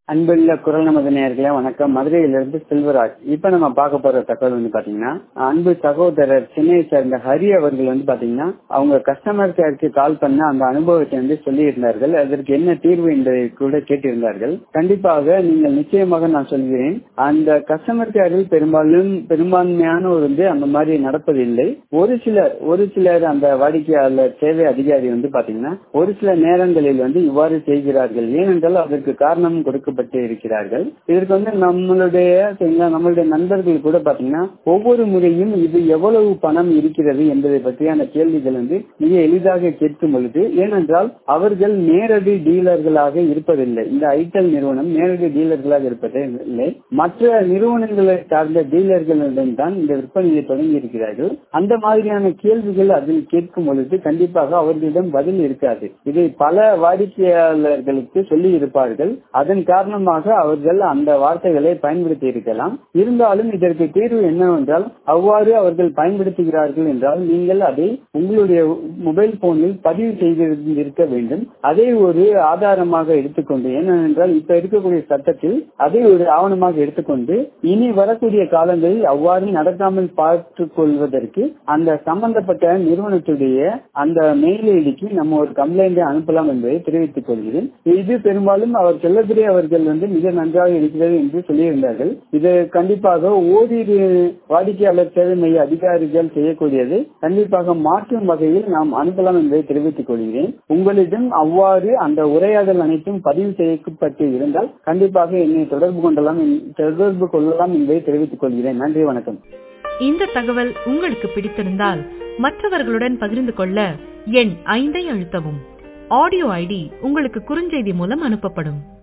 அன்புள்ள குரல் நமது நேயர்களே வணக்கம். மதுரையிலிருந்து செல்வராஜ். இப்ப நம்ம பார்க்க போற தகவல் வந்து பாத்தீங்கன்னா, அன்பு சகோதரர் சென்னையை சேர்ந்த ஹரி அவர்கள் வந்து பாத்தீங்கன்னா அவங்க கஸ்டமர் கேருக்கு கால் பண்ண அந்த அனுபவத்தை வந்து சொல்லி இருந்தார்கள். அதற்கு என்ன தீர்வு என்பதை கூட கேட்டிருந்தார்கள். கண்டிப்பாக நீங்கள் நிச்சயமாக நான் சொல்கிறேன், அந்த கஸ்டமர் கேரில் பெரும்பான்மையானோர் வந்து அந்த மாதிரி நடப்பதில்லை. ஒரு சிலர் அந்த வாடிக்கையாளர் சேவை அதிகாரி வந்து பாத்தீங்கன்னா ஒரு சில நேரங்களில் வந்து இவ்வாறு செய்கிறார்கள். ஏனென்றால் அதற்கு காரணம் கொடுக்கப்பட்டு இருக்கிறார்கள். இதற்கு வந்து நம்மளுடைய நண்பர்கள் கூட பாத்தீங்கன்னா ஒவ்வொரு முறையும் இது எவ்வளவு பணம் இருக்கிறது என்பதை பற்றியான கேள்விகள் வந்து மிக எளிதாக கேட்கும் பொழுது, ஏனென்றால் அவர்கள் நேரடி டீலர்களாக இருப்பதில்லை. இந்த ஐட்டல் நிறுவனம் நேரடி டீலர்களாக இருப்பதில்லை. மற்ற நிறுவனங்களை சார்ந்த டீலர்களிடம் தான் இந்த விற்பனையை தொடங்கி இருக்கிறார்கள். அந்த மாதிரியான கேள்விகள் அதில் கேட்கும் பொழுது கண்டிப்பாக அவர்களிடம் பதில் இருக்காது. இதை பல வாடிக்கையாளர்களுக்கு சொல்லி இருப்பார்கள். அதன் காரணமாக அவர்கள் அந்த வார்த்தைகளை பயன்படுத்தி இருக்கலாம். இருந்தாலும் இதற்கு தீர்வு என்னவென்றால், அவ்வாறு அவர்கள் பயன்படுத்துகிறார்கள் என்றால் நீங்கள் அதை உங்களுடைய மொபைல் போனில் பதிவு செய்திருக்க வேண்டும். அதை ஒரு ஆதாரமாக எடுத்துக்கொண்டு, ஏனென்றால் இப்ப இருக்கக்கூடிய சட்டத்தில் அதை ஒரு ஆவணமாக எடுத்துக்கொண்டு இனி வரக்கூடிய காலங்களில் அவ்வாறு நடக்காமல் பார்த்துக் கொள்வதற்கு அந்த சம்பந்தப்பட்ட நிறுவனத்துடைய அந்த மெயில் ஐடிக்கு நம்ம ஒரு கம்ப்ளைண்ட் அனுப்பலாம் என்பதை தெரிவித்துக் கொள்கிறேன். இது பெரும்பாலும் அவர் செல்லதுரை அவர்கள் வந்து மிக நன்றாக இருக்கிறது என்று சொல்லியிருந்தார்கள். இது கண்டிப்பாக ஓரிரு வாடிக்கையாளர் சேவை மைய அதிகாரிகள் செய்யக்கூடியது கண்டிப்பாக மாற்றும் வகையில் நாம் அனுப்பலாம் என்பதை தெரிவித்துக் கொள்கிறேன். உங்களிடம் அவ்வாறு அந்த உரையாடல் அனைத்தும் பதிவு செய்யப்பட்டு இருந்தால் கண்டிப்பாக என்னை தொடர்பு கொள்ளலாம் என்பதை தெரிவித்துக் கொள்கிறேன். நன்றி, வணக்கம். இந்த தகவல் உங்களுக்கு பிடித்திருந்தால் மற்றவர்களுடன் பகிர்ந்து கொள்ள எண் 5 அழுத்தவும். ஆடியோ ஐடி உங்களுக்கு குறுஞ்செய்தி மூலம் அனுப்பப்படும்.